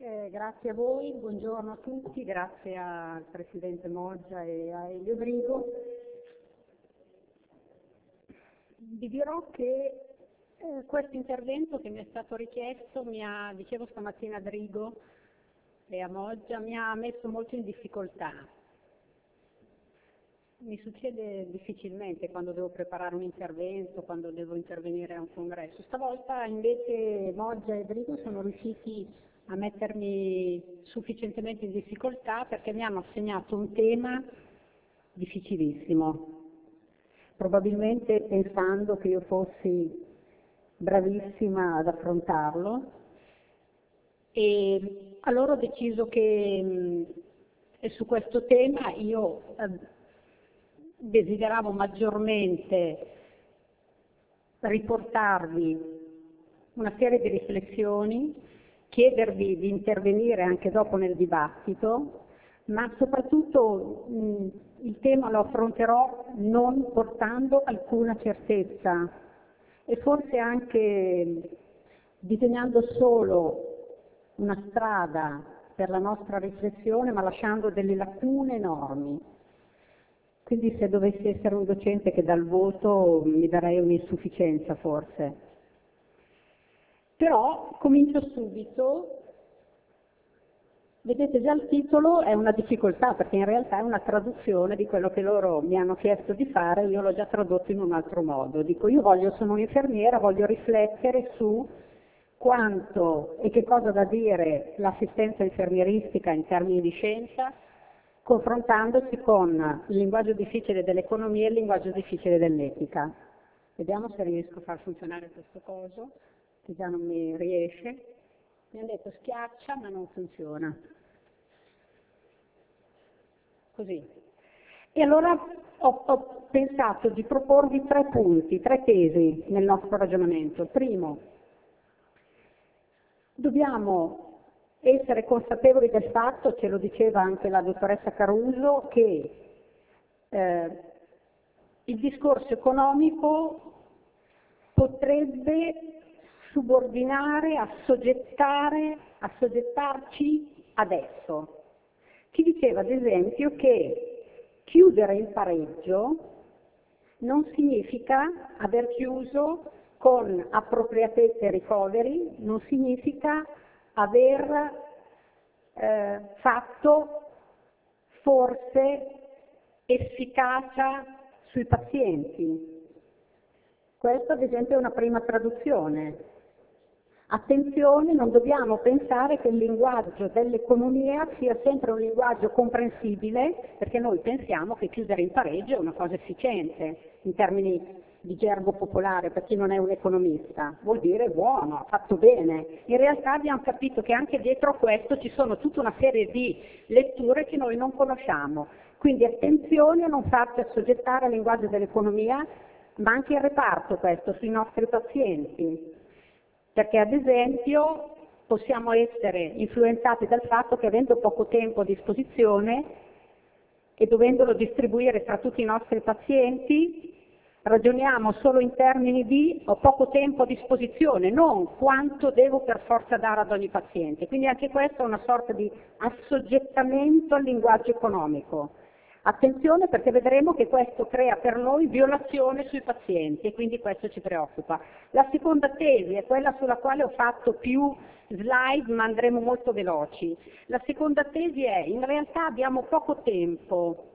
Grazie a voi, buongiorno a tutti, grazie al Presidente Moggia e a Elio Drigo. Vi dirò che questo intervento che mi è stato richiesto dicevo stamattina a Drigo e a Moggia, mi ha messo molto in difficoltà. Mi succede difficilmente quando devo preparare un intervento, quando devo intervenire a un congresso. Stavolta invece Moggia e Drigo sono riusciti a mettermi sufficientemente in difficoltà perché mi hanno assegnato un tema difficilissimo, probabilmente pensando che io fossi bravissima ad affrontarlo, e allora ho deciso che su questo tema io desideravo maggiormente riportarvi una serie di riflessioni, chiedervi di intervenire anche dopo nel dibattito, ma soprattutto il tema lo affronterò non portando alcuna certezza e forse anche disegnando solo una strada per la nostra riflessione, ma lasciando delle lacune enormi. Quindi se dovessi essere un docente che dà il voto mi darei un'insufficienza forse. Però comincio subito. Vedete già il titolo è una difficoltà perché in realtà è una traduzione di quello che loro mi hanno chiesto di fare, io l'ho già tradotto in un altro modo. Dico, sono un'infermiera, voglio riflettere su quanto e che cosa da dire l'assistenza infermieristica in termini di scienza, confrontandosi con il linguaggio difficile dell'economia e il linguaggio difficile dell'etica. Vediamo se riesco a far funzionare questo coso, che già non mi riesce. Mi hanno detto schiaccia ma non funziona. Così. E allora ho pensato di proporvi 3 punti, 3 tesi nel nostro ragionamento. Primo, dobbiamo essere consapevoli del fatto, ce lo diceva anche la dottoressa Caruso, che il discorso economico potrebbe subordinare, assoggettarci adesso. Ci diceva ad esempio che chiudere il pareggio non significa aver chiuso con appropriatezza e ricoveri, non significa aver fatto forse efficacia sui pazienti. Questa ad esempio è una prima traduzione. Attenzione, non dobbiamo pensare che il linguaggio dell'economia sia sempre un linguaggio comprensibile, perché noi pensiamo che chiudere in pareggio è una cosa efficiente, in termini di gergo popolare, per chi non è un economista. Vuol dire buono, ha fatto bene. In realtà abbiamo capito che anche dietro a questo ci sono tutta una serie di letture che noi non conosciamo. Quindi attenzione a non farci assoggettare al linguaggio dell'economia, ma anche il reparto questo, sui nostri pazienti. Perché ad esempio possiamo essere influenzati dal fatto che avendo poco tempo a disposizione e dovendolo distribuire tra tutti i nostri pazienti, ragioniamo solo in termini di ho poco tempo a disposizione, non quanto devo per forza dare ad ogni paziente. Quindi anche questo è una sorta di assoggettamento al linguaggio economico. Attenzione perché vedremo che questo crea per noi violazione sui pazienti e quindi questo ci preoccupa. La seconda tesi è quella sulla quale ho fatto più slide ma andremo molto veloci. La seconda tesi è in realtà abbiamo poco tempo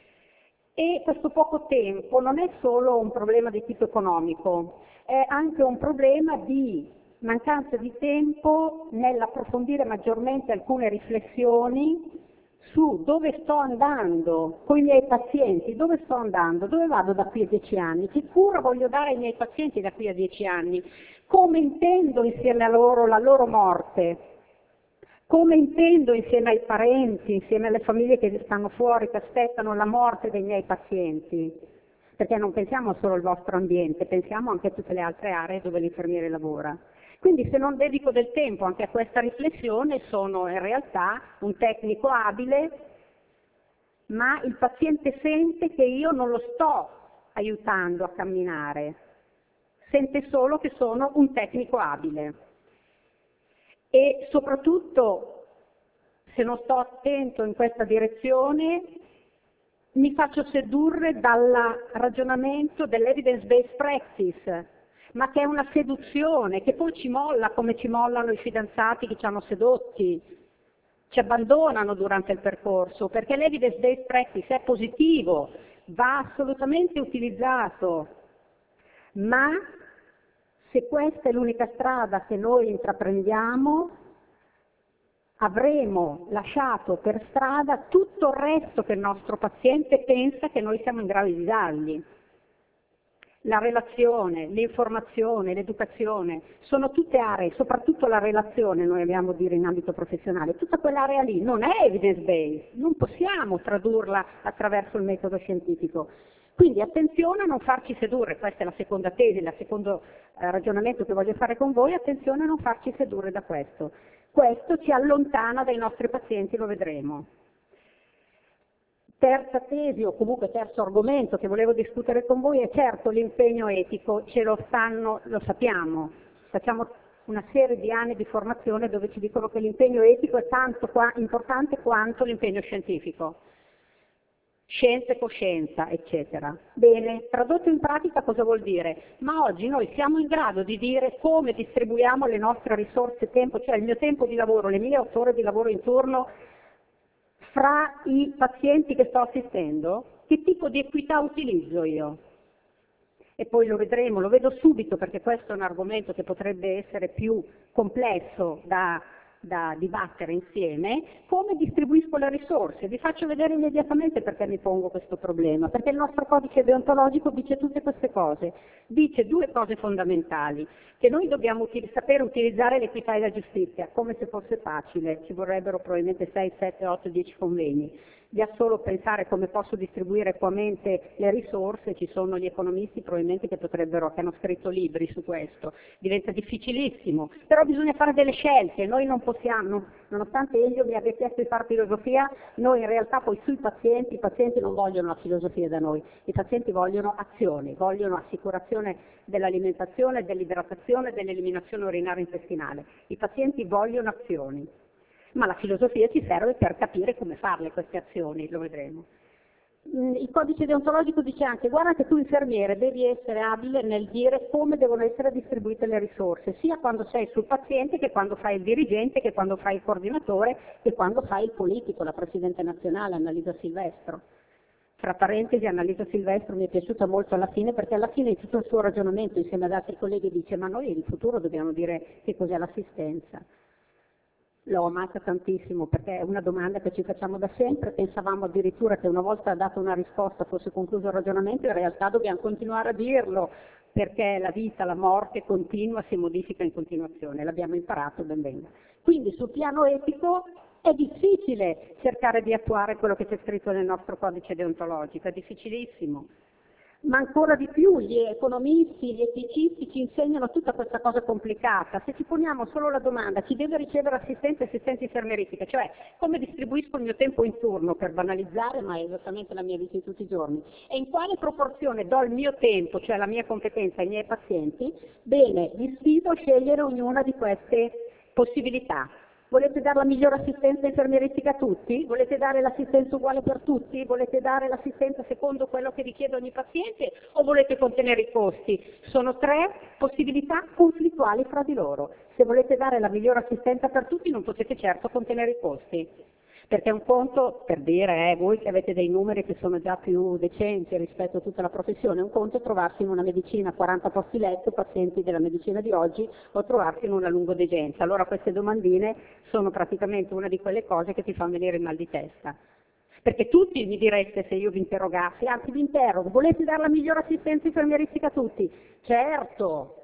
e questo poco tempo non è solo un problema di tipo economico, è anche un problema di mancanza di tempo nell'approfondire maggiormente alcune riflessioni su dove sto andando con i miei pazienti, dove sto andando, dove vado da qui a 10 anni, che cura voglio dare ai miei pazienti da qui a 10 anni, come intendo insieme a loro la loro morte, come intendo insieme ai parenti, insieme alle famiglie che stanno fuori, che aspettano la morte dei miei pazienti, perché non pensiamo solo al vostro ambiente, pensiamo anche a tutte le altre aree dove l'infermiere lavora. Quindi se non dedico del tempo anche a questa riflessione sono in realtà un tecnico abile, ma il paziente sente che io non lo sto aiutando a camminare, sente solo che sono un tecnico abile. E soprattutto se non sto attento in questa direzione, mi faccio sedurre dal ragionamento dell'evidence-based practice, ma che è una seduzione, che poi ci molla come ci mollano i fidanzati che ci hanno sedotti, ci abbandonano durante il percorso, perché l'evidence-based practice è positivo, va assolutamente utilizzato, ma se questa è l'unica strada che noi intraprendiamo, avremo lasciato per strada tutto il resto che il nostro paziente pensa che noi siamo in grado di dargli. La relazione, l'informazione, l'educazione, sono tutte aree, soprattutto la relazione, noi abbiamo a dire in ambito professionale, tutta quell'area lì non è evidence-based, non possiamo tradurla attraverso il metodo scientifico. Quindi attenzione a non farci sedurre, questa è la seconda tesi, il secondo ragionamento che voglio fare con voi, attenzione a non farci sedurre da questo. Questo ci allontana dai nostri pazienti, lo vedremo. Terza tesi, o comunque terzo argomento che volevo discutere con voi è certo l'impegno etico, lo sappiamo, facciamo una serie di anni di formazione dove ci dicono che l'impegno etico è tanto importante quanto l'impegno scientifico. Scienza e coscienza, eccetera. Bene, tradotto in pratica cosa vuol dire? Ma oggi noi siamo in grado di dire come distribuiamo le nostre risorse tempo, cioè il mio tempo di lavoro, le mie 8 ore di lavoro in turno, fra i pazienti che sto assistendo? Che tipo di equità utilizzo io? E poi lo vedremo, lo vedo subito perché questo è un argomento che potrebbe essere più complesso da dibattere insieme, come distribuisco le risorse. Vi faccio vedere immediatamente perché mi pongo questo problema, perché il nostro codice deontologico dice tutte queste cose, dice 2 cose fondamentali, che noi dobbiamo sapere utilizzare l'equità e la giustizia, come se fosse facile, ci vorrebbero probabilmente 6, 7, 8, 10 convegni. Già solo pensare come posso distribuire equamente le risorse, ci sono gli economisti probabilmente che hanno scritto libri su questo, diventa difficilissimo, però bisogna fare delle scelte, noi non possiamo, nonostante Elio mi abbia chiesto di fare filosofia, noi in realtà poi sui pazienti, i pazienti non vogliono la filosofia da noi, i pazienti vogliono azioni, vogliono assicurazione dell'alimentazione, dell'idratazione, dell'eliminazione urinaria intestinale, i pazienti vogliono azioni. Ma la filosofia ci serve per capire come farle queste azioni, lo vedremo. Il codice deontologico dice anche, guarda che tu infermiere devi essere abile nel dire come devono essere distribuite le risorse, sia quando sei sul paziente, che quando fai il dirigente, che quando fai il coordinatore, che quando fai il politico, la Presidente nazionale, Annalisa Silvestro. Fra parentesi, Annalisa Silvestro mi è piaciuta molto alla fine, perché alla fine di tutto il suo ragionamento, insieme ad altri colleghi, dice, ma noi in futuro dobbiamo dire che cos'è l'assistenza. L'ho amata tantissimo perché è una domanda che ci facciamo da sempre, pensavamo addirittura che una volta dato una risposta fosse concluso il ragionamento, in realtà dobbiamo continuare a dirlo perché la vita, la morte continua, si modifica in continuazione, l'abbiamo imparato, ben venga. Quindi sul piano etico è difficile cercare di attuare quello che c'è scritto nel nostro codice deontologico, è difficilissimo. Ma ancora di più gli economisti, gli eticisti ci insegnano tutta questa cosa complicata. Se ci poniamo solo la domanda, chi deve ricevere assistenza infermieristica, cioè come distribuisco il mio tempo in turno, per banalizzare, ma è esattamente la mia vita di tutti i giorni, e in quale proporzione do il mio tempo, cioè la mia competenza ai miei pazienti, bene, vi sfido a scegliere ognuna di queste possibilità. Volete dare la migliore assistenza infermieristica a tutti? Volete dare l'assistenza uguale per tutti? Volete dare l'assistenza secondo quello che richiede ogni paziente? O volete contenere i costi? Sono 3 possibilità conflittuali fra di loro. Se volete dare la migliore assistenza per tutti non potete certo contenere i costi. Perché un conto, per dire, voi che avete dei numeri che sono già più decenti rispetto a tutta la professione, un conto è trovarsi in una medicina 40 posti letto, pazienti della medicina di oggi, o trovarsi in una lungodegenza. Allora queste domandine sono praticamente una di quelle cose che ti fanno venire il mal di testa. Perché tutti mi direste, se io vi interrogassi, anzi vi interrogo, volete dare la migliore assistenza infermieristica a tutti? Certo!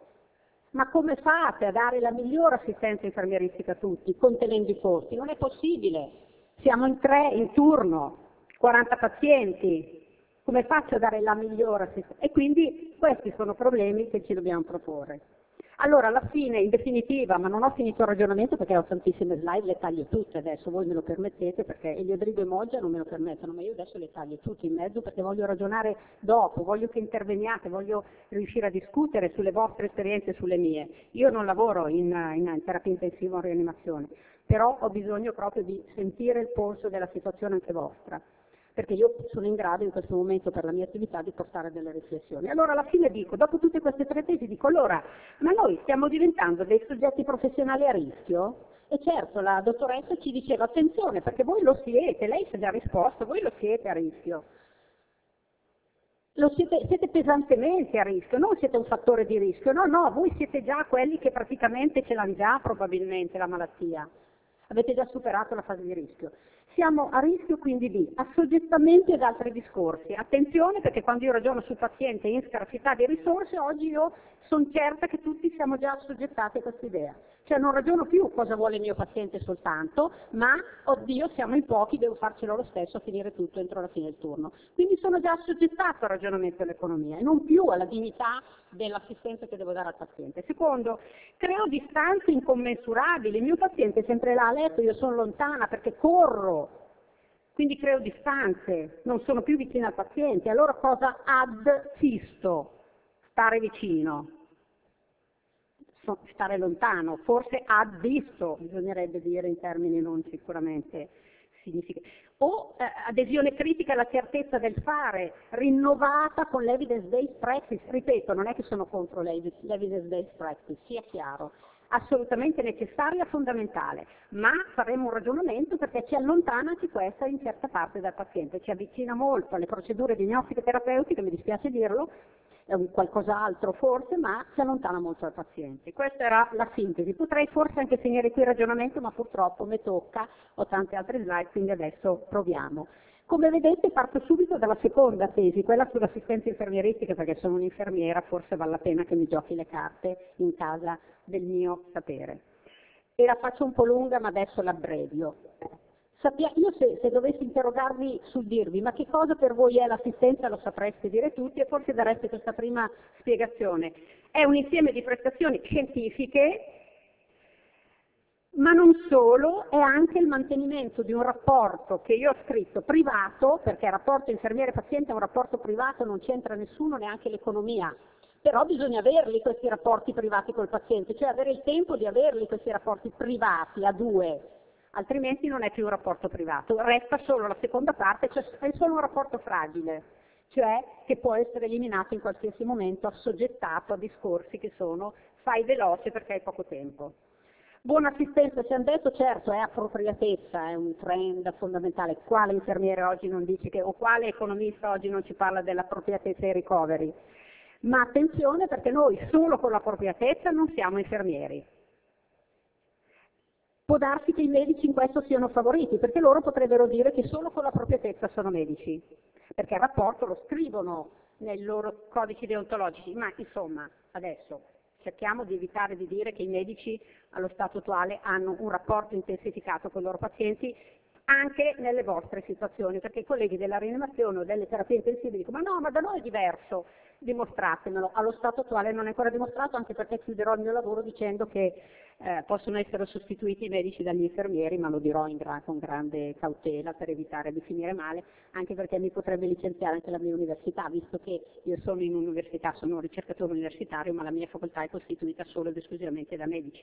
Ma come fate a dare la migliore assistenza infermieristica a tutti, contenendo i costi? Non è possibile. Siamo in 3 in turno, 40 pazienti, come faccio a dare la migliore assistenza? E quindi questi sono problemi che ci dobbiamo proporre. Allora, alla fine, in definitiva, ma non ho finito il ragionamento perché ho tantissime slide, le taglio tutte adesso, voi me lo permettete perché Eliodrigo e Moggia non me lo permettono, ma io adesso le taglio tutte in mezzo perché voglio ragionare dopo, voglio che interveniate, voglio riuscire a discutere sulle vostre esperienze e sulle mie. Io non lavoro in terapia intensiva o in rianimazione. però ho bisogno proprio di sentire il polso della situazione anche vostra, perché io sono in grado in questo momento per la mia attività di portare delle riflessioni. Allora alla fine dico, dopo tutte queste 3 tesi, dico allora, ma noi stiamo diventando dei soggetti professionali a rischio? E certo, la dottoressa ci diceva attenzione perché voi lo siete, lei si è già risposto, voi lo siete a rischio. Siete pesantemente a rischio, non siete un fattore di rischio, no, voi siete già quelli che praticamente ce l'hanno già probabilmente la malattia, avete già superato la fase di rischio. Siamo a rischio quindi di assoggettamento ad altri discorsi. Attenzione perché quando io ragiono sul paziente in scarsità di risorse, oggi io sono certa che tutti siamo già assoggettati a questa idea. Cioè non ragiono più cosa vuole il mio paziente soltanto, ma oddio siamo in pochi, devo farcelo lo stesso a finire tutto entro la fine del turno. Quindi sono già assoggettato al ragionamento dell'economia e non più alla dignità dell'assistenza che devo dare al paziente. Secondo, creo distanze incommensurabili, il mio paziente è sempre là a letto, io sono lontana perché corro, quindi creo distanze, non sono più vicina al paziente, allora cosa adsisto? Stare vicino, stare lontano, forse addisto, bisognerebbe dire in termini non sicuramente significativi. O adesione critica alla certezza del fare, rinnovata con l'evidence-based practice, ripeto, non è che sono contro l'evidence-based practice, sia chiaro, assolutamente necessaria, fondamentale, ma faremo un ragionamento perché ci allontana anche questa in certa parte dal paziente, ci avvicina molto alle procedure diagnostiche terapeutiche, mi dispiace dirlo, è un qualcos'altro forse, ma si allontana molto dal paziente. Questa era la sintesi. Potrei forse anche finire qui il ragionamento, ma purtroppo mi tocca, ho tante altre slide, quindi adesso proviamo. Come vedete parto subito dalla seconda tesi, quella sull'assistenza infermieristica, perché sono un'infermiera, forse vale la pena che mi giochi le carte in casa del mio sapere. E la faccio un po' lunga, ma adesso l'abbrevio. Io se dovessi interrogarvi sul dirvi ma che cosa per voi è l'assistenza lo sapreste dire tutti e forse dareste questa prima spiegazione. È un insieme di prestazioni scientifiche, ma non solo, è anche il mantenimento di un rapporto che io ho scritto privato, perché il rapporto infermiere-paziente è un rapporto privato, non c'entra nessuno, neanche l'economia. Però bisogna averli questi rapporti privati col paziente, cioè avere il tempo di averli questi rapporti privati a due, altrimenti non è più un rapporto privato, resta solo la seconda parte, cioè è solo un rapporto fragile, cioè che può essere eliminato in qualsiasi momento, assoggettato a discorsi che sono fai veloce perché hai poco tempo. Buona assistenza, ci hanno detto, certo, è appropriatezza, è un trend fondamentale. Quale infermiere oggi non dice che, o quale economista oggi non ci parla dell'appropriatezza ai ricoveri? Ma attenzione perché noi solo con l'appropriatezza non siamo infermieri. Può darsi che i medici in questo siano favoriti, perché loro potrebbero dire che solo con l'appropriatezza sono medici, perché il rapporto lo scrivono nei loro codici deontologici, ma insomma, adesso cerchiamo di evitare di dire che i medici allo stato attuale hanno un rapporto intensificato con i loro pazienti anche nelle vostre situazioni, perché i colleghi della rianimazione o delle terapie intensive dicono ma no, ma da noi è diverso, dimostratemelo. Allo stato attuale non è ancora dimostrato, anche perché chiuderò il mio lavoro dicendo che possono essere sostituiti i medici dagli infermieri, ma lo dirò con grande cautela per evitare di finire male, anche perché mi potrebbe licenziare anche la mia università, visto che io sono in un'università, sono un ricercatore universitario, ma la mia facoltà è costituita solo ed esclusivamente da medici.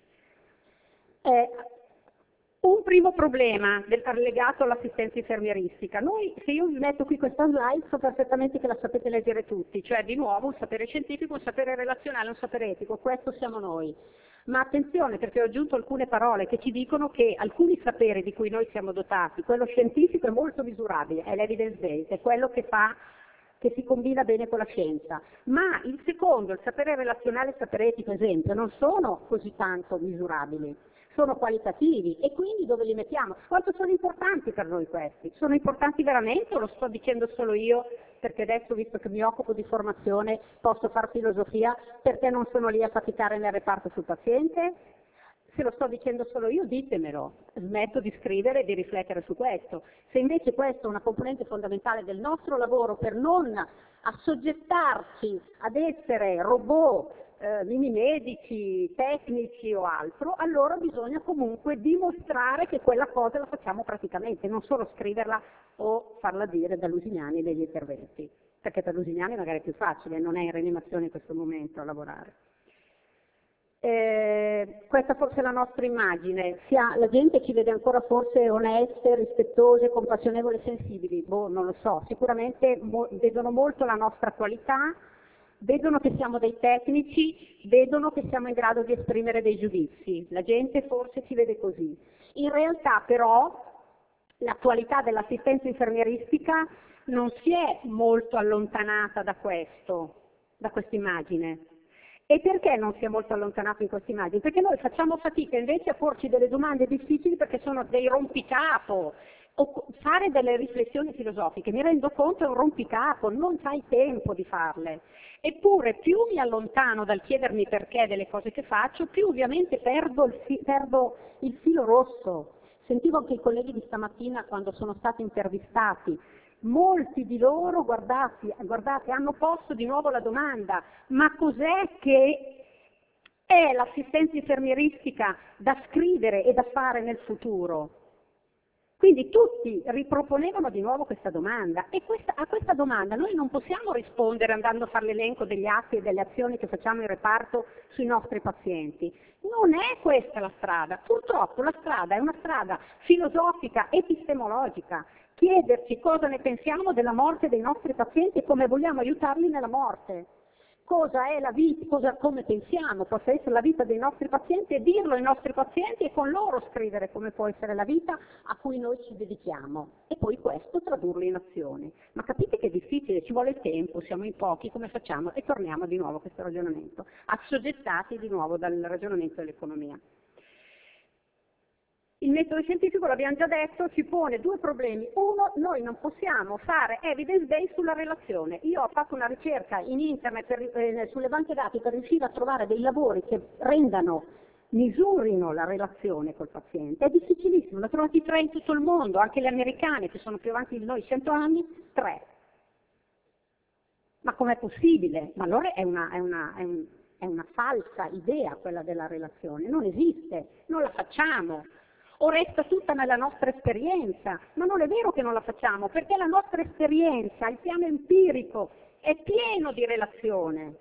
Un primo problema legato all'assistenza infermieristica. Se io vi metto qui questa slide, so perfettamente che la sapete leggere tutti, cioè di nuovo un sapere scientifico, un sapere relazionale, un sapere etico, questo siamo noi. Ma attenzione perché ho aggiunto alcune parole che ci dicono che alcuni saperi di cui noi siamo dotati, quello scientifico è molto misurabile, è l'evidence based, è quello che si combina bene con la scienza, ma il secondo, il sapere relazionale e il sapere etico, esempio, non sono così tanto misurabili, sono qualitativi e quindi dove li mettiamo? Quanto sono importanti per noi questi? Sono importanti veramente o lo sto dicendo solo io perché adesso, visto che mi occupo di formazione, posso far filosofia perché non sono lì a faticare nel reparto sul paziente? Se lo sto dicendo solo io, ditemelo, smetto di scrivere e di riflettere su questo. Se invece questa è una componente fondamentale del nostro lavoro per non assoggettarci ad essere robot, mini medici, tecnici o altro, allora bisogna comunque dimostrare che quella cosa la facciamo praticamente, non solo scriverla o farla dire da Lusignani negli interventi, perché per Lusignani magari è più facile, non è in rianimazione in questo momento a lavorare. Questa forse è la nostra immagine, la gente ci vede ancora forse oneste, rispettose, compassionevoli e sensibili, boh, non lo so, sicuramente vedono molto la nostra qualità, vedono che siamo dei tecnici, vedono che siamo in grado di esprimere dei giudizi, la gente forse ci vede così. In realtà però la qualità dell'assistenza infermieristica non si è molto allontanata da questa immagine. E perché non si è molto allontanato in questa immagine? Perché noi facciamo fatica invece a porci delle domande difficili perché sono dei rompicapo. O fare delle riflessioni filosofiche, mi rendo conto, è un rompicapo, non c'hai tempo di farle. Eppure più mi allontano dal chiedermi perché delle cose che faccio, più ovviamente perdo il filo rosso. Sentivo anche i colleghi di stamattina quando sono stati intervistati. Molti di loro, guardate, hanno posto di nuovo la domanda, ma cos'è che è l'assistenza infermieristica da scrivere e da fare nel futuro? Quindi tutti riproponevano di nuovo questa domanda e a questa domanda noi non possiamo rispondere andando a fare l'elenco degli atti e delle azioni che facciamo in reparto sui nostri pazienti. Non è questa la strada, purtroppo la strada è una strada filosofica, epistemologica, chiederci cosa ne pensiamo della morte dei nostri pazienti e come vogliamo aiutarli nella morte. Cosa è la vita, come pensiamo possa essere la vita dei nostri pazienti e dirlo ai nostri pazienti e con loro scrivere come può essere la vita a cui noi ci dedichiamo e poi questo tradurlo in azioni. Ma capite che è difficile, ci vuole tempo, siamo in pochi, come facciamo? E torniamo di nuovo a questo ragionamento, assoggettati di nuovo dal ragionamento dell'economia. Il metodo scientifico, l'abbiamo già detto, ci pone due problemi. Uno, noi non possiamo fare evidence-based sulla relazione. Io ho fatto una ricerca in internet sulle banche dati per riuscire a trovare dei lavori che misurino la relazione col paziente. È difficilissimo, ne ho trovati 3 in tutto il mondo, anche le americane che sono più avanti di noi 100 anni, 3. Ma com'è possibile? Ma allora è una falsa idea quella della relazione, non esiste, non la facciamo. O resta tutta nella nostra esperienza, ma non è vero che non la facciamo, perché la nostra esperienza, il piano empirico, è pieno di relazione.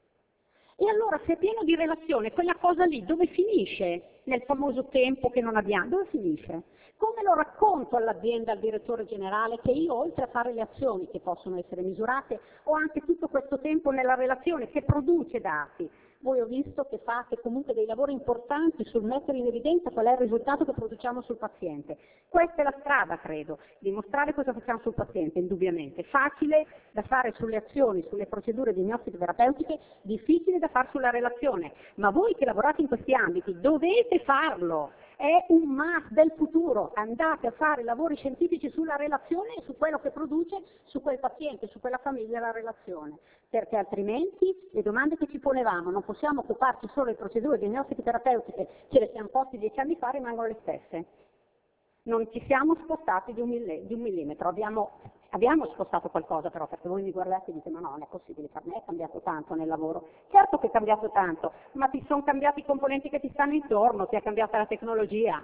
E allora se è pieno di relazione, quella cosa lì dove finisce nel famoso tempo che non abbiamo? Dove finisce? Come lo racconto all'azienda, al direttore generale, che io oltre a fare le azioni che possono essere misurate, ho anche tutto questo tempo nella relazione che produce dati? Voi ho visto che fate comunque dei lavori importanti sul mettere in evidenza qual è il risultato che produciamo sul paziente. Questa è la strada, credo, dimostrare cosa facciamo sul paziente, indubbiamente. Facile da fare sulle azioni, sulle procedure diagnostiche terapeutiche, difficile da fare sulla relazione. Ma voi che lavorate in questi ambiti dovete farlo. È un must del futuro, andate a fare lavori scientifici sulla relazione e su quello che produce su quel paziente, su quella famiglia la relazione, perché altrimenti le domande che ci ponevamo, non possiamo occuparci solo di procedure diagnostiche terapeutiche, ce le siamo posti 10 anni fa, rimangono le stesse. Non ci siamo spostati di un millimetro, abbiamo spostato qualcosa però, perché voi mi guardate e dite ma no, non è possibile, per me è cambiato tanto nel lavoro. Certo che è cambiato tanto, ma ti sono cambiati i componenti che ti stanno intorno, ti è cambiata la tecnologia,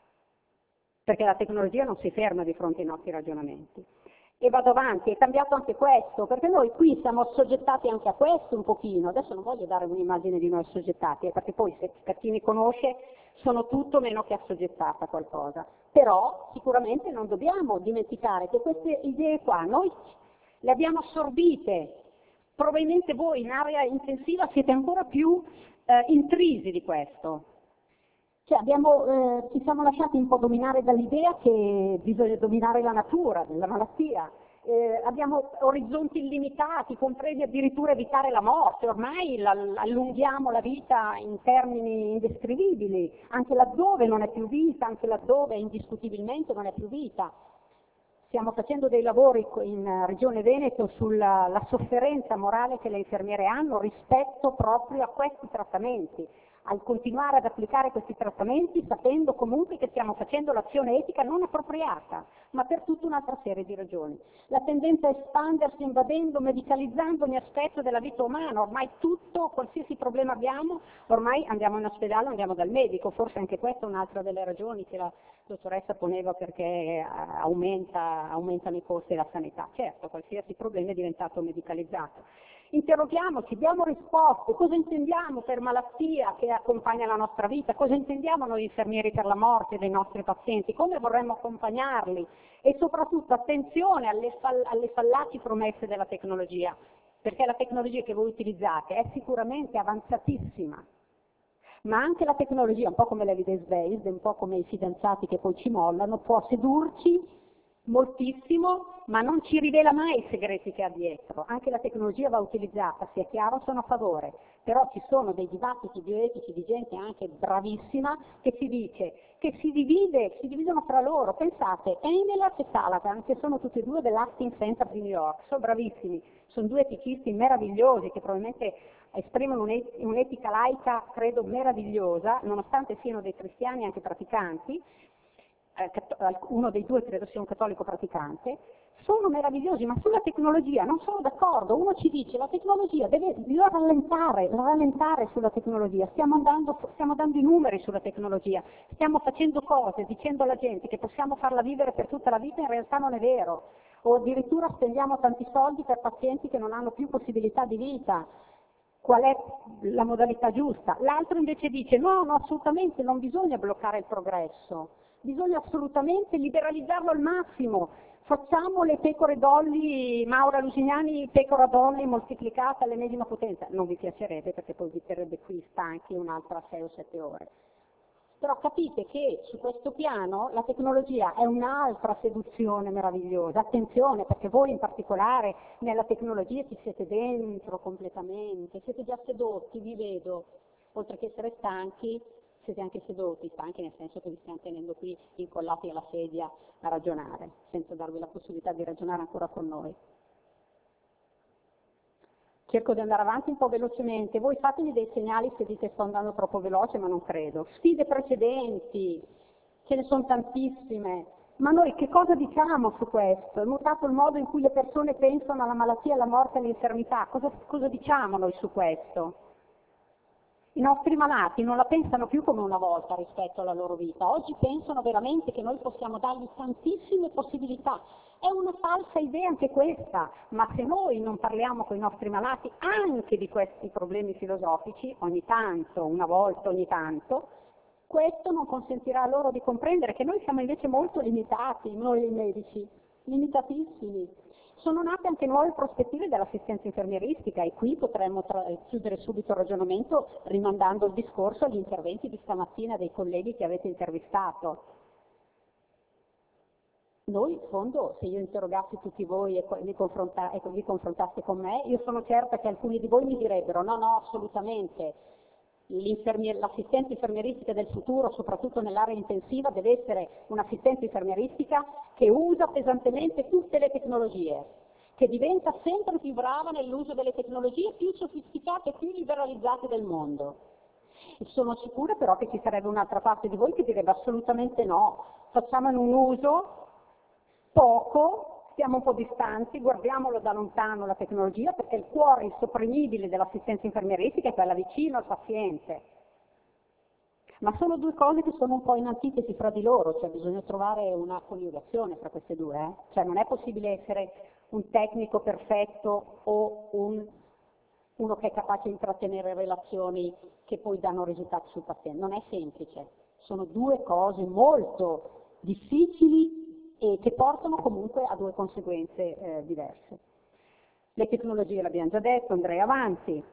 perché la tecnologia non si ferma di fronte ai nostri ragionamenti. E vado avanti, è cambiato anche questo, perché noi qui siamo assoggettati anche a questo un pochino, adesso non voglio dare un'immagine di noi assoggettati, perché poi per chi mi conosce sono tutto meno che assoggettata a qualcosa, però sicuramente non dobbiamo dimenticare che queste idee qua noi le abbiamo assorbite, probabilmente voi in area intensiva siete ancora più intrisi di questo. Cioè ci siamo lasciati un po' dominare dall'idea che bisogna dominare la natura, la malattia, abbiamo orizzonti illimitati, compresi addirittura evitare la morte, ormai allunghiamo la vita in termini indescrivibili, anche laddove non è più vita, anche laddove indiscutibilmente non è più vita. Stiamo facendo dei lavori in Regione Veneto sulla sofferenza morale che le infermiere hanno rispetto proprio a questi trattamenti, al continuare ad applicare questi trattamenti sapendo comunque che stiamo facendo l'azione etica non appropriata, ma per tutta un'altra serie di ragioni. La tendenza a espandersi invadendo, medicalizzando ogni aspetto della vita umana, ormai tutto, qualsiasi problema abbiamo, ormai andiamo in ospedale, andiamo dal medico, forse anche questa è un'altra delle ragioni che la dottoressa poneva perché aumentano i costi della sanità. Certo, qualsiasi problema è diventato medicalizzato. Interroghiamoci, diamo risposte, cosa intendiamo per malattia che accompagna la nostra vita, cosa intendiamo noi infermieri per la morte dei nostri pazienti, come vorremmo accompagnarli e soprattutto attenzione alle fallaci promesse della tecnologia, perché la tecnologia che voi utilizzate è sicuramente avanzatissima, ma anche la tecnologia, un po' come l'evidence-based, un po' come i fidanzati che poi ci mollano, può sedurci moltissimo, ma non ci rivela mai i segreti che ha dietro. Anche la tecnologia va utilizzata, sia chiaro, sono a favore, però ci sono dei dibattiti bioetici di gente anche bravissima che si dice che si dividono fra loro. Pensate, Engelhardt e Callaghan, che sono tutti e due dell'Hastings Center di New York, sono bravissimi, sono due etichisti meravigliosi che probabilmente esprimono un'etica laica, credo, meravigliosa, nonostante siano dei cristiani anche praticanti. Uno dei due credo sia un cattolico praticante, sono meravigliosi, ma sulla tecnologia non sono d'accordo. Uno ci dice la tecnologia bisogna rallentare sulla tecnologia, stiamo dando i numeri sulla tecnologia, stiamo facendo cose dicendo alla gente che possiamo farla vivere per tutta la vita, in realtà non è vero, o addirittura spendiamo tanti soldi per pazienti che non hanno più possibilità di vita. Qual è la modalità giusta? L'altro invece dice no, assolutamente non bisogna bloccare il progresso, bisogna assolutamente liberalizzarlo al massimo, facciamo le pecore dolly, Maura Lusignani, pecora dolly moltiplicata all'ennesima potenza. Non vi piacerebbe perché poi vi terrebbe qui stanchi un'altra 6 o 7 ore. Però capite che su questo piano la tecnologia è un'altra seduzione meravigliosa. Attenzione, perché voi in particolare nella tecnologia ci siete dentro completamente, siete già sedotti, vi vedo, oltre che essere stanchi, siete anche sedotti, stanchi nel senso che vi stiamo tenendo qui incollati alla sedia a ragionare, senza darvi la possibilità di ragionare ancora con noi. Cerco di andare avanti un po' velocemente, voi fatemi dei segnali se dite sto andando troppo veloce, ma non credo. Sfide precedenti, ce ne sono tantissime, ma noi che cosa diciamo su questo? È mutato il modo in cui le persone pensano alla malattia, alla morte, all'infermità, cosa diciamo noi su questo? I nostri malati non la pensano più come una volta rispetto alla loro vita, oggi pensano veramente che noi possiamo dargli tantissime possibilità. È una falsa idea anche questa, ma se noi non parliamo con i nostri malati anche di questi problemi filosofici, ogni tanto, una volta ogni tanto, questo non consentirà loro di comprendere che noi siamo invece molto limitati, noi medici, limitatissimi. Sono nate anche nuove prospettive dell'assistenza infermieristica e qui potremmo chiudere subito il ragionamento rimandando il discorso agli interventi di stamattina dei colleghi che avete intervistato. Noi, in fondo, se io interrogassi tutti voi e vi confrontaste con me, io sono certa che alcuni di voi mi direbbero no, assolutamente, l'assistenza infermieristica del futuro, soprattutto nell'area intensiva, deve essere un'assistenza infermieristica che usa pesantemente tutte le tecnologie, che diventa sempre più brava nell'uso delle tecnologie più sofisticate e più liberalizzate del mondo. E sono sicura però che ci sarebbe un'altra parte di voi che direbbe assolutamente no, facciamone un uso poco, stiamo un po' distanti, guardiamolo da lontano la tecnologia, perché il cuore insopprimibile dell'assistenza infermieristica è quella vicino al paziente. Ma sono due cose che sono un po' in antitesi fra di loro, cioè bisogna trovare una coniugazione fra queste due. Cioè non è possibile essere un tecnico perfetto o uno che è capace di intrattenere relazioni che poi danno risultati sul paziente. Non è semplice, sono due cose molto difficili e che portano comunque a due conseguenze diverse. Le tecnologie l'abbiamo già detto, andrei avanti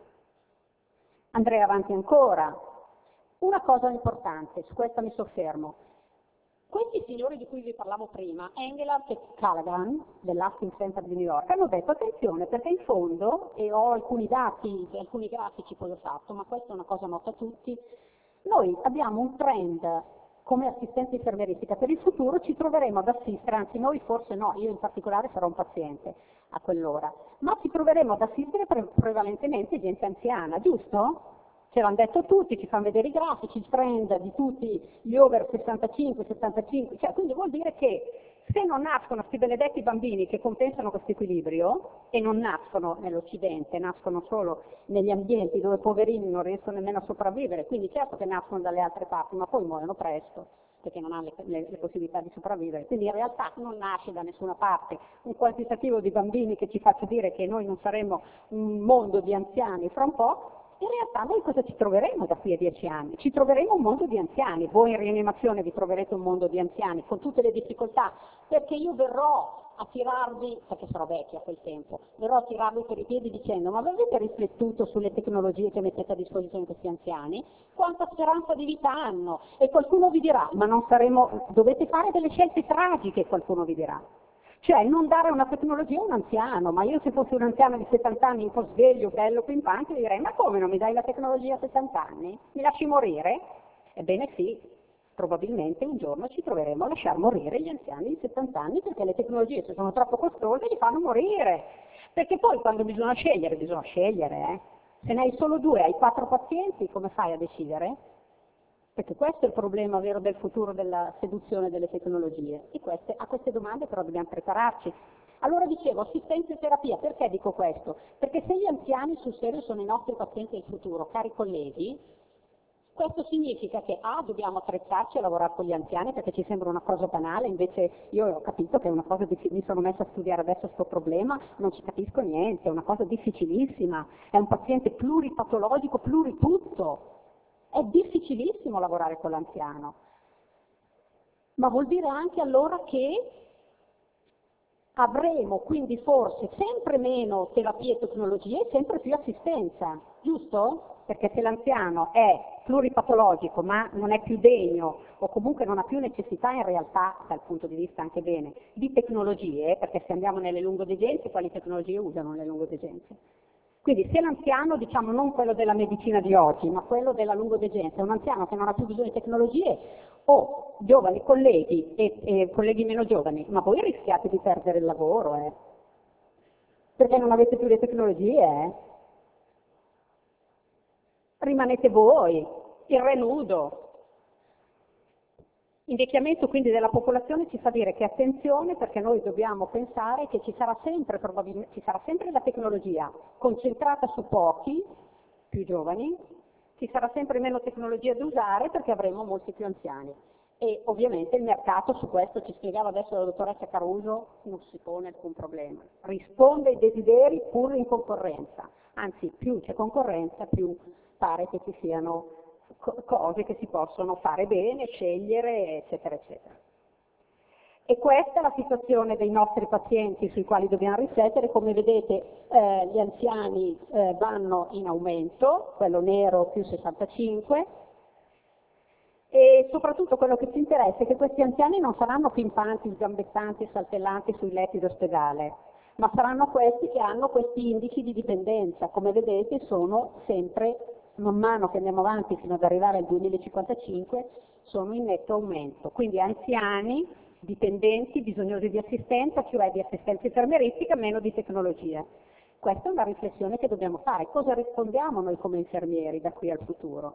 ancora. Una cosa importante, su questa mi soffermo. Questi signori di cui vi parlavo prima, Engelhardt e Callaghan, dell'Hastings Center di New York, hanno detto attenzione perché in fondo, e ho alcuni dati, alcuni grafici poi ho fatto, ma questa è una cosa nota a tutti, noi abbiamo un trend come assistenza infermieristica, per il futuro ci troveremo ad assistere, anzi noi forse no, io in particolare sarò un paziente a quell'ora, ma ci troveremo ad assistere prevalentemente gente anziana, giusto? Ce l'hanno detto tutti, ci fanno vedere i grafici, il trend di tutti gli over 65, 75, cioè, quindi vuol dire che se non nascono questi benedetti bambini che compensano questo equilibrio, e non nascono nell'Occidente, nascono solo negli ambienti dove poverini non riescono nemmeno a sopravvivere, quindi certo che nascono dalle altre parti, ma poi muoiono presto. perché non ha le possibilità di sopravvivere. Quindi in realtà non nasce da nessuna parte un quantitativo di bambini che ci faccia dire che noi non saremo un mondo di anziani fra un po'. In realtà noi cosa ci troveremo da qui a 10 anni? Ci troveremo un mondo di anziani, voi in rianimazione vi troverete un mondo di anziani, con tutte le difficoltà, perché io verrò a tirarvi, perché sarò vecchia a quel tempo, verrò a tirarvi per i piedi dicendo: ma avete riflettuto sulle tecnologie che mettete a disposizione questi anziani? Quanta speranza di vita hanno? E qualcuno vi dirà: ma non saremo, dovete fare delle scelte tragiche, qualcuno vi dirà. Cioè non dare una tecnologia a un anziano, ma io se fossi un anziano di 70 anni un po' sveglio, bello, pimpante, direi: ma come non mi dai la tecnologia a 70 anni? Mi lasci morire? Ebbene sì, probabilmente un giorno ci troveremo a lasciar morire gli anziani di 70 anni perché le tecnologie, se sono troppo costose, li fanno morire. Perché poi quando bisogna scegliere, Se ne hai solo 2, hai 4 pazienti, come fai a decidere? Perché questo è il problema vero del futuro della seduzione delle tecnologie. E a queste domande però dobbiamo prepararci. Allora dicevo, assistenza e terapia, perché dico questo? Perché se gli anziani sul serio sono i nostri pazienti del futuro, cari colleghi, questo significa che dobbiamo attrezzarci a lavorare con gli anziani perché ci sembra una cosa banale, invece io ho capito che è una cosa mi sono messa a studiare adesso questo problema, non ci capisco niente, è una cosa difficilissima, è un paziente pluripatologico, pluritutto. È difficilissimo lavorare con l'anziano, ma vuol dire anche allora che avremo quindi forse sempre meno terapie e tecnologie e sempre più assistenza, giusto? Perché se l'anziano è pluripatologico ma non è più degno o comunque non ha più necessità in realtà, dal punto di vista anche bene, di tecnologie, perché se andiamo nelle lungodegenze, quali tecnologie usano le lungodegenze? Quindi se l'anziano, diciamo non quello della medicina di oggi, ma quello della lungodegenza, è un anziano che non ha più bisogno di tecnologie, o giovani colleghi e colleghi meno giovani, ma voi rischiate di perdere il lavoro, perché non avete più le tecnologie, rimanete voi, il re nudo. Invecchiamento quindi della popolazione ci fa dire che attenzione perché noi dobbiamo pensare che ci sarà sempre, probabilmente, ci sarà sempre la tecnologia concentrata su pochi, più giovani, ci sarà sempre meno tecnologia da usare perché avremo molti più anziani. E ovviamente il mercato su questo, ci spiegava adesso la dottoressa Caruso, non si pone alcun problema. Risponde ai desideri pur in concorrenza. Anzi, più c'è concorrenza, più pare che ci siano cose che si possono fare bene, scegliere, eccetera, eccetera. E questa è la situazione dei nostri pazienti sui quali dobbiamo riflettere. Come vedete gli anziani vanno in aumento, quello nero più 65, e soprattutto quello che ci interessa è che questi anziani non saranno pimpanti, sgambettanti e saltellanti sui letti d'ospedale, ma saranno questi che hanno questi indici di dipendenza. Come vedete sono sempre, man mano che andiamo avanti fino ad arrivare al 2055, sono in netto aumento. Quindi anziani, dipendenti, bisognosi di assistenza, cioè di assistenza infermieristica, meno di tecnologia. Questa è una riflessione che dobbiamo fare. Cosa rispondiamo noi come infermieri da qui al futuro?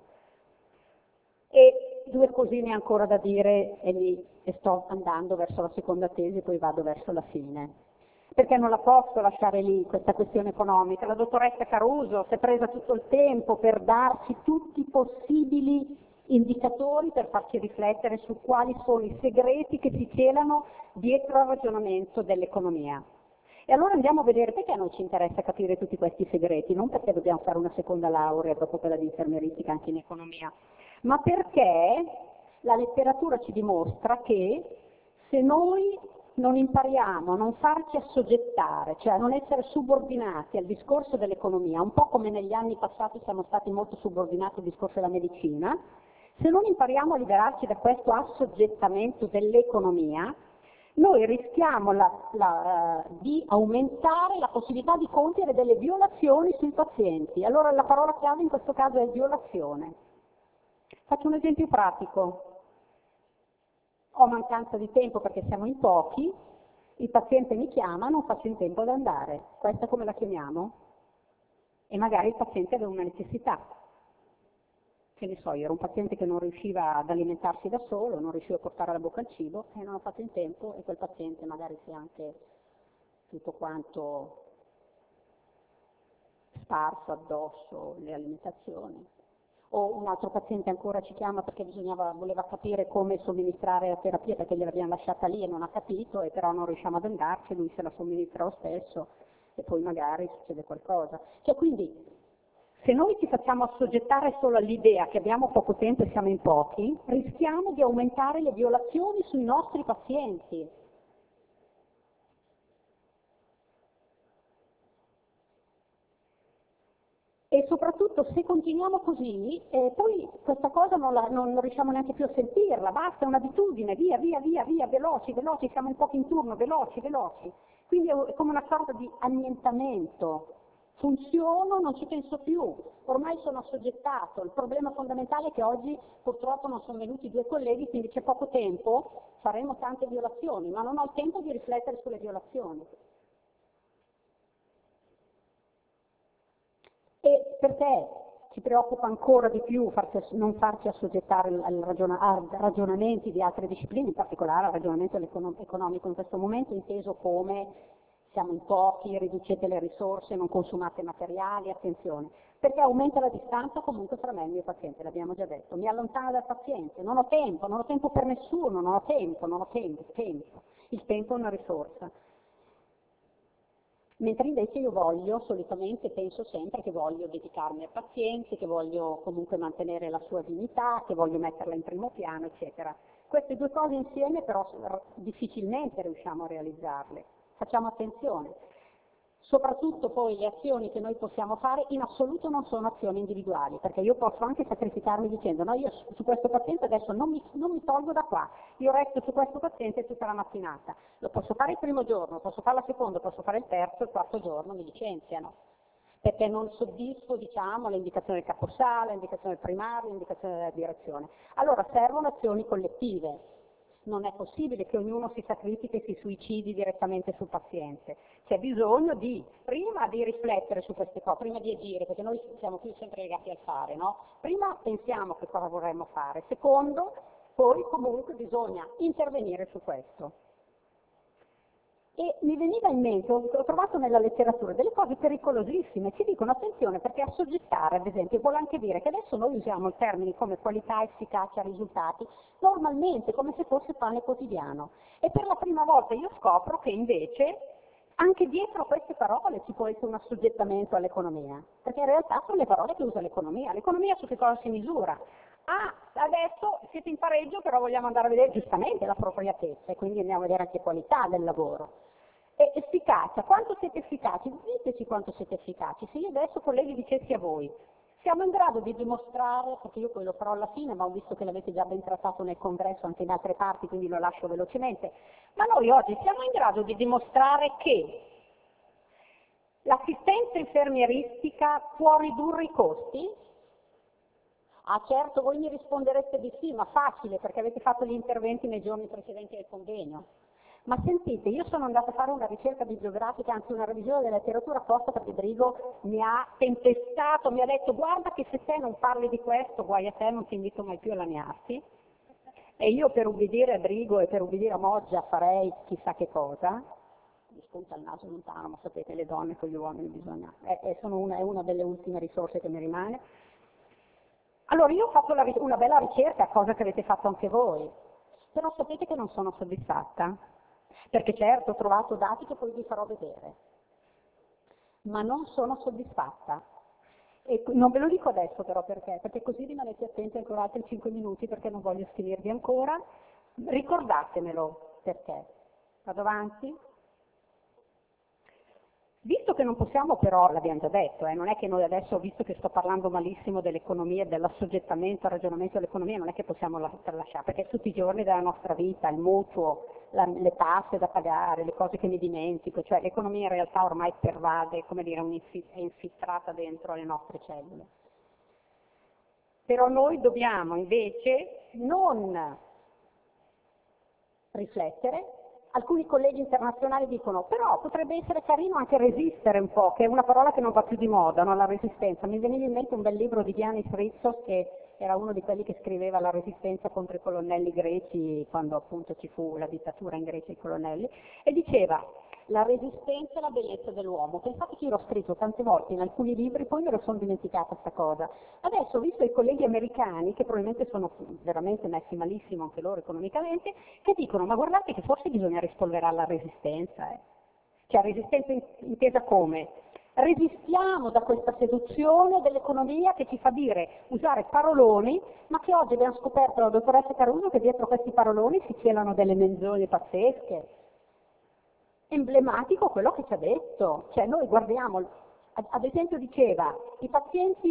E 2 cosine ancora da dire e sto andando verso la seconda tesi, poi vado verso la fine. Perché non la posso lasciare lì, questa questione economica. La dottoressa Caruso si è presa tutto il tempo per darci tutti i possibili indicatori per farci riflettere su quali sono i segreti che si celano dietro al ragionamento dell'economia. E allora andiamo a vedere perché a noi ci interessa capire tutti questi segreti, non perché dobbiamo fare una seconda laurea dopo quella di infermieristica anche in economia, ma perché la letteratura ci dimostra che se noi non impariamo a non farci assoggettare, cioè a non essere subordinati al discorso dell'economia, un po' come negli anni passati siamo stati molto subordinati al discorso della medicina, se non impariamo a liberarci da questo assoggettamento dell'economia, noi rischiamo di aumentare la possibilità di compiere delle violazioni sui pazienti. Allora la parola chiave in questo caso è violazione. Faccio un esempio pratico. Ho mancanza di tempo perché siamo in pochi, il paziente mi chiama, non faccio in tempo ad andare. Questa come la chiamiamo? E magari il paziente aveva una necessità. Che ne so, io ero un paziente che non riusciva ad alimentarsi da solo, non riusciva a portare alla bocca il cibo e non ho fatto in tempo e quel paziente magari si è anche tutto quanto sparso addosso le alimentazioni. o un altro paziente ancora ci chiama perché voleva capire come somministrare la terapia perché gliel'abbiamo lasciata lì e non ha capito e però non riusciamo ad andarci, lui se la somministra lo stesso e poi magari succede qualcosa. Cioè quindi se noi ci facciamo assoggettare solo all'idea che abbiamo poco tempo e siamo in pochi, rischiamo di aumentare le violazioni sui nostri pazienti. E soprattutto se continuiamo così, poi questa cosa non riusciamo neanche più a sentirla, basta, è un'abitudine, via, via, via, via, veloci, veloci, siamo un po' in turno, veloci, veloci. Quindi è come una sorta di annientamento. Funziono, non ci penso più, ormai sono assoggettato. Il problema fondamentale è che oggi purtroppo non sono venuti due colleghi, quindi c'è poco tempo, faremo tante violazioni, ma non ho il tempo di riflettere sulle violazioni. E perché ci preoccupa ancora di più non farci assoggettare a ragionamenti di altre discipline, in particolare al ragionamento economico in questo momento, inteso come siamo in pochi, riducete le risorse, non consumate materiali, attenzione, perché aumenta la distanza comunque tra me e il mio paziente, l'abbiamo già detto, mi allontana dal paziente, non ho tempo per nessuno, non ho tempo. Il tempo è una risorsa. Mentre invece io solitamente penso sempre che voglio dedicarmi al paziente, che voglio comunque mantenere la sua dignità, che voglio metterla in primo piano, eccetera. Queste due cose insieme però difficilmente riusciamo a realizzarle. Facciamo attenzione. Soprattutto poi le azioni che noi possiamo fare in assoluto non sono azioni individuali, perché io posso anche sacrificarmi dicendo no, io su questo paziente adesso non mi tolgo da qua, io resto su questo paziente tutta la mattinata. Lo posso fare il primo giorno, posso fare la seconda, posso fare il terzo, il quarto giorno mi licenziano, perché non soddisfo diciamo, le indicazioni del caposala, le indicazioni del primario, le indicazioni della direzione. Allora servono azioni collettive. Non è possibile che ognuno si sacrifichi e si suicidi direttamente sul paziente. C'è bisogno prima di riflettere su queste cose, prima di agire, perché noi siamo più sempre legati al fare, no? Prima pensiamo che cosa vorremmo fare, secondo, poi comunque bisogna intervenire su questo. E mi veniva in mente, ho trovato nella letteratura delle cose pericolosissime, ci dicono attenzione perché assoggettare ad esempio vuol anche dire che adesso noi usiamo i termini come qualità, efficacia, risultati, normalmente come se fosse pane quotidiano. E per la prima volta io scopro che invece anche dietro queste parole ci può essere un assoggettamento all'economia, perché in realtà sono le parole che usa l'economia. L'economia su che cosa si misura? Ah, adesso siete in pareggio, però vogliamo andare a vedere giustamente l'appropriatezza e quindi andiamo a vedere anche qualità del lavoro. E efficacia, quanto siete efficaci? Diteci quanto siete efficaci. Se io adesso, colleghi, dicessi a voi, siamo in grado di dimostrare, perché io poi lo farò alla fine, ma ho visto che l'avete già ben trattato nel congresso anche in altre parti, quindi lo lascio velocemente, ma noi oggi siamo in grado di dimostrare che l'assistenza infermieristica può ridurre i costi? Ah certo, voi mi rispondereste di sì, ma facile, perché avete fatto gli interventi nei giorni precedenti del convegno. Ma sentite, io sono andata a fare una ricerca bibliografica, anzi una revisione della letteratura apposta perché Brigo mi ha tempestato, mi ha detto guarda che se te non parli di questo, guai a te, non ti invito mai più a lagnarti. E io per ubbidire a Brigo e per ubbidire a Moggia farei chissà che cosa. Mi spunta il naso lontano, ma sapete le donne con gli uomini bisogna. È una delle ultime risorse che mi rimane. Allora io ho fatto una bella ricerca, cosa che avete fatto anche voi, però sapete che non sono soddisfatta, perché certo ho trovato dati che poi vi farò vedere, ma non sono soddisfatta. E non ve lo dico adesso però perché così rimanete attenti ancora altri 5 minuti perché non voglio sfinirvi ancora, ricordatemelo perché. Vado avanti? Visto che non possiamo però, l'abbiamo già detto, non è che noi adesso, visto che sto parlando malissimo dell'economia, dell'assoggettamento al ragionamento dell'economia, non è che possiamo lasciare, perché tutti i giorni della nostra vita, il mutuo, le tasse da pagare, le cose che mi dimentico, cioè l'economia in realtà ormai pervade, come dire, è infiltrata dentro le nostre cellule. Però noi dobbiamo invece non riflettere. Alcuni colleghi internazionali dicono, però potrebbe essere carino anche resistere un po', che è una parola che non va più di moda, no? La resistenza. Mi veniva in mente un bel libro di Giannis Ritsos, che era uno di quelli che scriveva la resistenza contro i colonnelli greci, quando appunto ci fu la dittatura in Grecia ai colonnelli, e diceva, la resistenza e la bellezza dell'uomo. Pensate che io l'ho scritto tante volte in alcuni libri, poi me lo sono dimenticata questa cosa. Adesso ho visto i colleghi americani, che probabilmente sono veramente messi malissimo anche loro economicamente, che dicono, ma guardate che forse bisogna rispolverare la resistenza. Cioè resistenza intesa come? Resistiamo da questa seduzione dell'economia che ci fa dire, usare paroloni, ma che oggi abbiamo scoperto la dottoressa Caruso che dietro questi paroloni si celano delle menzogne pazzesche. Emblematico quello che ci ha detto, cioè noi guardiamo, ad esempio diceva, i pazienti,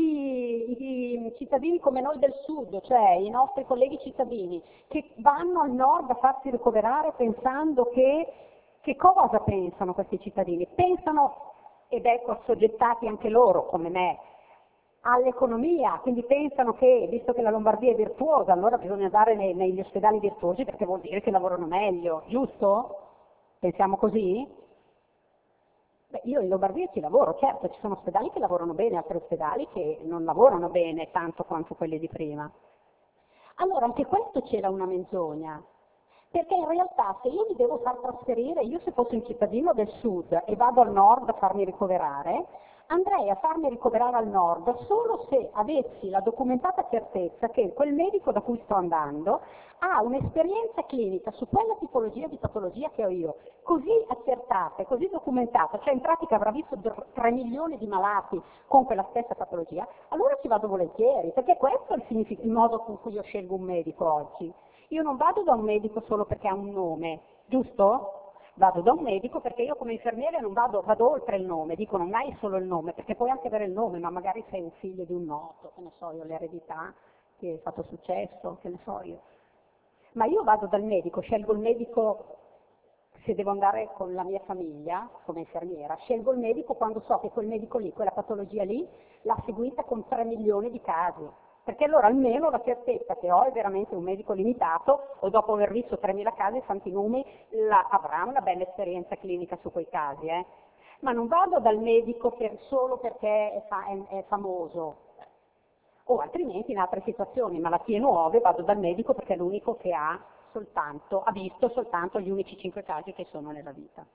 i cittadini come noi del sud, cioè i nostri colleghi cittadini, che vanno al nord a farsi ricoverare pensando che cosa pensano questi cittadini? Pensano, ed ecco assoggettati anche loro, come me, all'economia, quindi pensano che, visto che la Lombardia è virtuosa, allora bisogna andare negli ospedali virtuosi perché vuol dire che lavorano meglio, giusto? Pensiamo così? Beh, io in Lombardia ci lavoro, certo, ci sono ospedali che lavorano bene, altri ospedali che non lavorano bene tanto quanto quelli di prima. Allora anche questo c'era una menzogna, perché in realtà se io mi devo far trasferire, io se fossi un cittadino del sud e vado al nord a farmi ricoverare, andrei a farmi ricoverare al nord solo se avessi la documentata certezza che quel medico da cui sto andando ha un'esperienza clinica su quella tipologia di patologia che ho io, così accertata e così documentata, cioè in pratica avrà visto 3 milioni di malati con quella stessa patologia, allora ci vado volentieri, perché questo è il modo con cui io scelgo un medico oggi. Io non vado da un medico solo perché ha un nome, giusto? Vado da un medico perché io come infermiere non vado oltre il nome, dico non hai solo il nome, perché puoi anche avere il nome, ma magari sei un figlio di un noto, che ne so io, l'eredità, che hai fatto successo, che ne so io. Ma io vado dal medico, scelgo il medico se devo andare con la mia famiglia, come infermiera, scelgo il medico quando so che quel medico lì, quella patologia lì, l'ha seguita con 3 milioni di casi. Perché allora almeno la certezza che ho è veramente un medico limitato o dopo aver visto 3.000 casi, santi numi, avrà una bella esperienza clinica su quei casi. Ma non vado dal medico solo perché è famoso, o altrimenti in altre situazioni, malattie nuove, vado dal medico perché è l'unico che ha visto soltanto gli unici 5 casi che sono nella vita.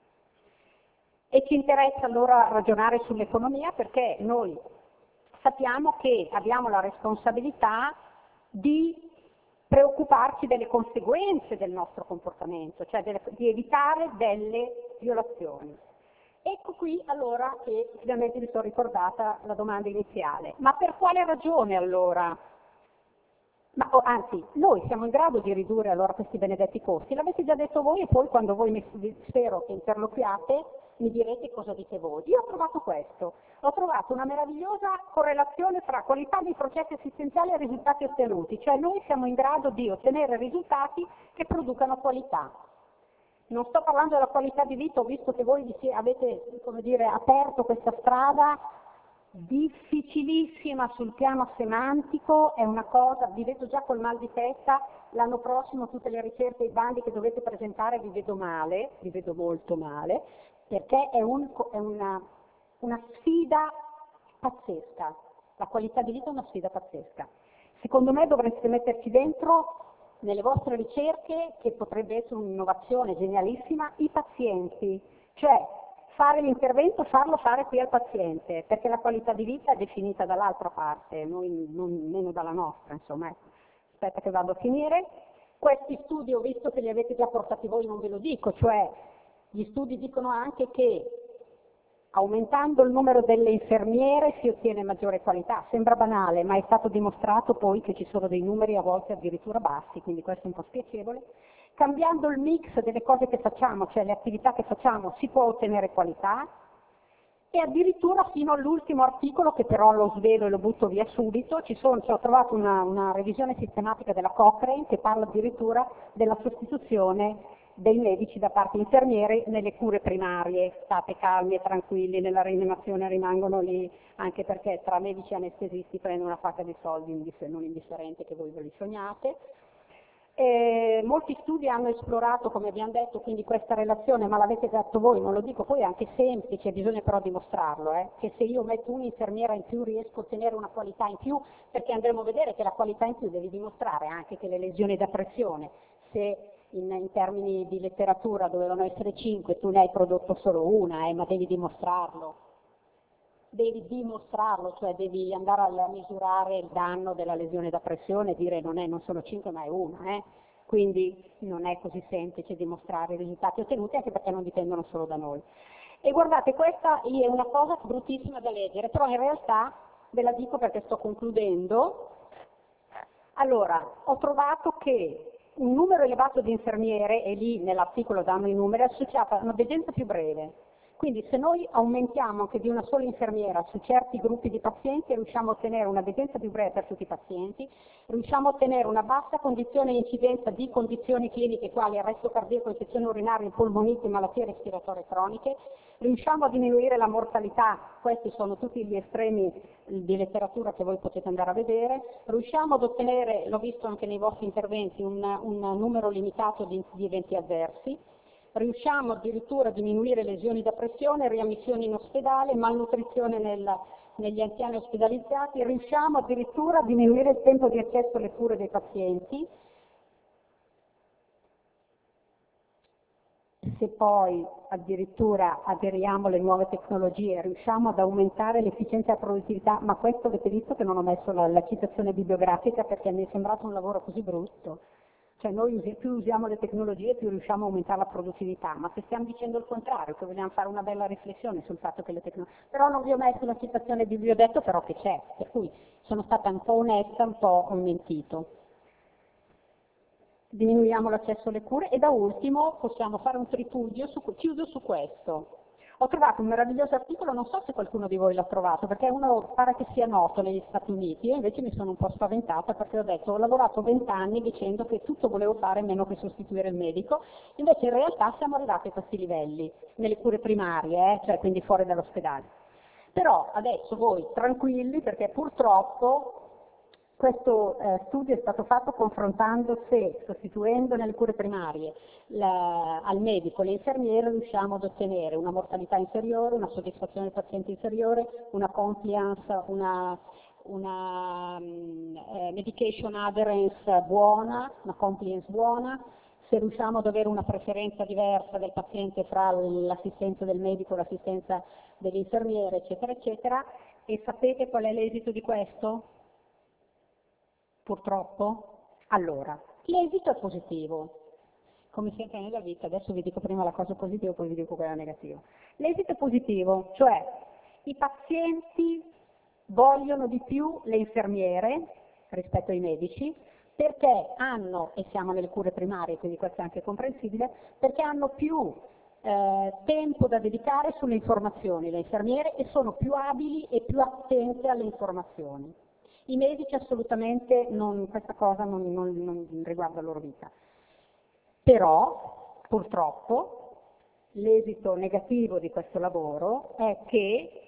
E ci interessa allora ragionare sull'economia perché noi sappiamo che abbiamo la responsabilità di preoccuparci delle conseguenze del nostro comportamento, cioè di evitare delle violazioni. Ecco qui allora che finalmente mi sono ricordata la domanda iniziale. Ma per quale ragione allora? Anzi, noi siamo in grado di ridurre allora questi benedetti costi, l'avete già detto voi e poi quando voi spero che interloquiate mi direte cosa dite voi. Io ho trovato questo, ho trovato una meravigliosa correlazione tra qualità dei processi assistenziali e risultati ottenuti, cioè noi siamo in grado di ottenere risultati che producano qualità. Non sto parlando della qualità di vita, ho visto che voi avete, come dire, aperto questa strada difficilissima sul piano semantico, è una cosa, vi vedo già col mal di testa, l'anno prossimo tutte le ricerche e i bandi che dovete presentare vi vedo male, vi vedo molto male, perché è una sfida pazzesca, la qualità di vita è una sfida pazzesca. Secondo me dovreste metterci dentro nelle vostre ricerche, che potrebbe essere un'innovazione genialissima, i pazienti, cioè fare l'intervento, farlo fare qui al paziente, perché la qualità di vita è definita dall'altra parte, meno dalla nostra, insomma. Aspetta che vado a finire. Questi studi ho visto che li avete già portati voi, non ve lo dico, cioè gli studi dicono anche che aumentando il numero delle infermiere si ottiene maggiore qualità. Sembra banale, ma è stato dimostrato poi che ci sono dei numeri a volte addirittura bassi, quindi questo è un po' spiacevole. Cambiando il mix delle cose che facciamo, cioè le attività che facciamo, si può ottenere qualità, e addirittura fino all'ultimo articolo, che però lo svelo e lo butto via subito, ho trovato una revisione sistematica della Cochrane che parla addirittura della sostituzione dei medici da parte infermiere nelle cure primarie. State calmi e tranquilli, nella rianimazione rimangono lì, anche perché tra medici e anestesisti prendono una pacca di soldi non indifferente che voi ve li sognate. Molti studi hanno esplorato, come abbiamo detto, quindi questa relazione, ma l'avete detto voi, non lo dico, poi è anche semplice, bisogna però dimostrarlo, che se io metto un'infermiera in più riesco a ottenere una qualità in più, perché andremo a vedere che la qualità in più devi dimostrare anche che le lesioni da pressione, se in termini di letteratura dovevano essere 5, tu ne hai prodotto solo una, ma devi dimostrarlo. Devi dimostrarlo, cioè devi andare a misurare il danno della lesione da pressione e dire non sono 5 ma è una. Quindi non è così semplice dimostrare i risultati ottenuti, anche perché non dipendono solo da noi. E guardate, questa è una cosa bruttissima da leggere, però in realtà ve la dico perché sto concludendo. Allora, ho trovato che un numero elevato di infermiere, e lì nell'articolo danno i numeri, è associato a una vedenza più breve. Quindi se noi aumentiamo anche di una sola infermiera su certi gruppi di pazienti, riusciamo a ottenere una vedenza più breve per tutti i pazienti, riusciamo a ottenere una bassa condizione e incidenza di condizioni cliniche quali arresto cardiaco, infezione urinaria, polmonite, malattie respiratorie croniche, riusciamo a diminuire la mortalità, questi sono tutti gli estremi di letteratura che voi potete andare a vedere, riusciamo ad ottenere, l'ho visto anche nei vostri interventi, un numero limitato di eventi avversi, riusciamo addirittura a diminuire lesioni da pressione, riammissioni in ospedale, malnutrizione negli anziani ospedalizzati, riusciamo addirittura a diminuire il tempo di accesso alle cure dei pazienti. Se poi addirittura aderiamo alle nuove tecnologie, riusciamo ad aumentare l'efficienza e la produttività, ma questo avete visto che non ho messo la citazione bibliografica perché mi è sembrato un lavoro così brutto. Cioè noi più usiamo le tecnologie più riusciamo a aumentare la produttività, ma se stiamo dicendo il contrario, che vogliamo fare una bella riflessione sul fatto che le tecnologie... Però non vi ho messo la citazione bibliografica, ho detto però che c'è, per cui sono stata un po' onesta, un po' ho mentito. Diminuiamo l'accesso alle cure e da ultimo possiamo fare un tripudio, chiudo su questo. Ho trovato un meraviglioso articolo, non so se qualcuno di voi l'ha trovato, perché uno pare che sia noto negli Stati Uniti, io invece mi sono un po' spaventata perché ho detto ho lavorato 20 anni dicendo che tutto volevo fare meno che sostituire il medico, invece in realtà siamo arrivati a questi livelli, nelle cure primarie, cioè quindi fuori dall'ospedale. Però adesso voi tranquilli perché purtroppo questo studio è stato fatto confrontando se, sostituendo nelle cure primarie al medico e all'infermiere, riusciamo ad ottenere una mortalità inferiore, una soddisfazione del paziente inferiore, una compliance, una medication adherence buona, una compliance buona, se riusciamo ad avere una preferenza diversa del paziente fra l'assistenza del medico e l'assistenza dell'infermiere, eccetera, eccetera. E sapete qual è l'esito di questo? Purtroppo? Allora, l'esito è positivo, come sempre nella vita, adesso vi dico prima la cosa positiva, poi vi dico quella negativa. L'esito è positivo, cioè i pazienti vogliono di più le infermiere rispetto ai medici, perché hanno, e siamo nelle cure primarie, quindi questo è anche comprensibile, perché hanno più tempo da dedicare sulle informazioni, le infermiere, e sono più abili e più attente alle informazioni. I medici assolutamente questa cosa non riguarda la loro vita. Però, purtroppo, l'esito negativo di questo lavoro è che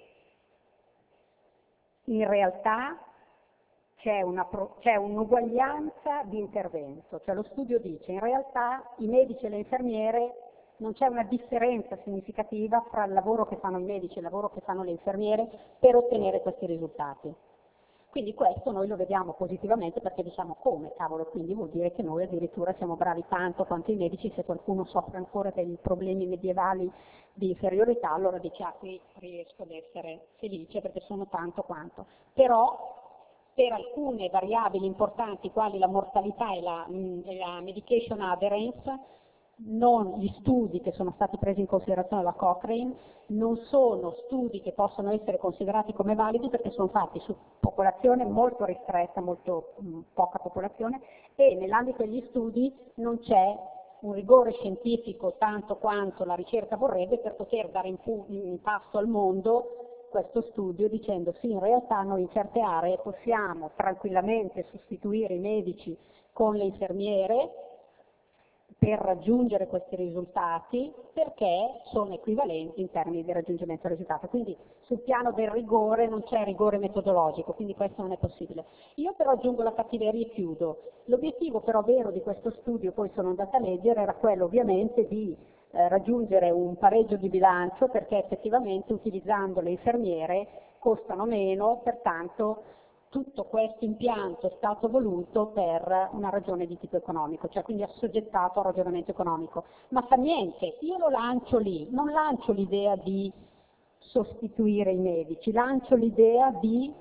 in realtà c'è un'uguaglianza di intervento, cioè lo studio dice in realtà i medici e le infermiere non c'è una differenza significativa fra il lavoro che fanno i medici e il lavoro che fanno le infermiere per ottenere questi risultati. Quindi questo noi lo vediamo positivamente perché diciamo come, cavolo, quindi vuol dire che noi addirittura siamo bravi tanto quanto i medici, se qualcuno soffre ancora dei problemi medievali di inferiorità, allora dice qui riesco ad essere felice perché sono tanto quanto. Però per alcune variabili importanti quali la mortalità e la medication adherence, gli studi che sono stati presi in considerazione da Cochrane non sono studi che possono essere considerati come validi perché sono fatti su popolazione molto ristretta, molto poca popolazione, e nell'ambito degli studi non c'è un rigore scientifico tanto quanto la ricerca vorrebbe per poter dare in pasto al mondo questo studio dicendo sì, in realtà noi in certe aree possiamo tranquillamente sostituire i medici con le infermiere per raggiungere questi risultati perché sono equivalenti in termini di raggiungimento del risultato. Quindi sul piano del rigore non c'è rigore metodologico, quindi questo non è possibile. Io però aggiungo la cattiveria e chiudo. L'obiettivo però vero di questo studio, poi sono andata a leggere, era quello ovviamente di raggiungere un pareggio di bilancio perché effettivamente utilizzando le infermiere costano meno, pertanto tutto questo impianto è stato voluto per una ragione di tipo economico, cioè quindi assoggettato al ragionamento economico. Ma fa niente, io lo lancio lì, non lancio l'idea di sostituire i medici, lancio l'idea di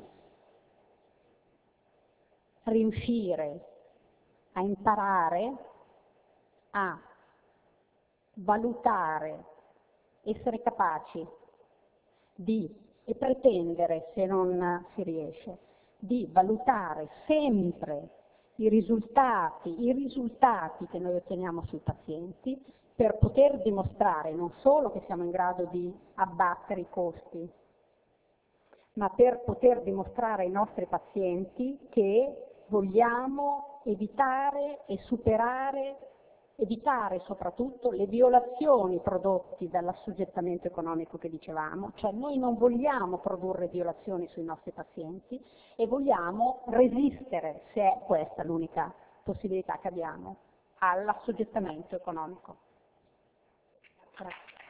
riuscire a imparare a valutare, essere capaci e pretendere, se non si riesce, di valutare sempre i risultati che noi otteniamo sui pazienti per poter dimostrare non solo che siamo in grado di abbattere i costi, ma per poter dimostrare ai nostri pazienti che vogliamo evitare e evitare soprattutto le violazioni prodotte dall'assoggettamento economico che dicevamo, cioè noi non vogliamo produrre violazioni sui nostri pazienti e vogliamo resistere, se è questa l'unica possibilità che abbiamo, all'assoggettamento economico. Grazie.